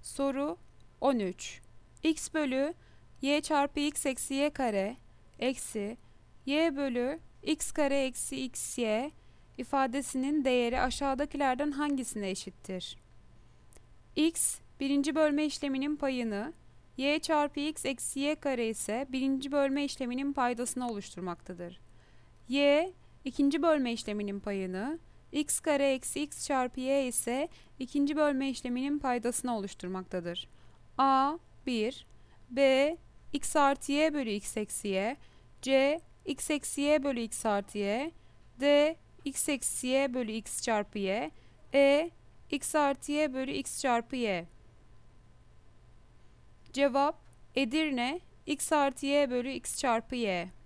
Soru 13. X bölü y çarpı x eksi y kare eksi y bölü x kare eksi xy ifadesinin değeri aşağıdakilerden hangisine eşittir? X birinci bölme işleminin payını, y çarpı x eksi y kare ise birinci bölme işleminin paydasını oluşturmaktadır. Y ikinci bölme işleminin payını, x kare eksi x çarpı y ise ikinci bölme işleminin paydasını oluşturmaktadır. A 1, B x artı y bölü x eksi y, C x eksi y bölü x artı y, D x eksi y bölü x çarpı y, E x artı y bölü x çarpı y. Cevap Edirne x artı y bölü x çarpı y.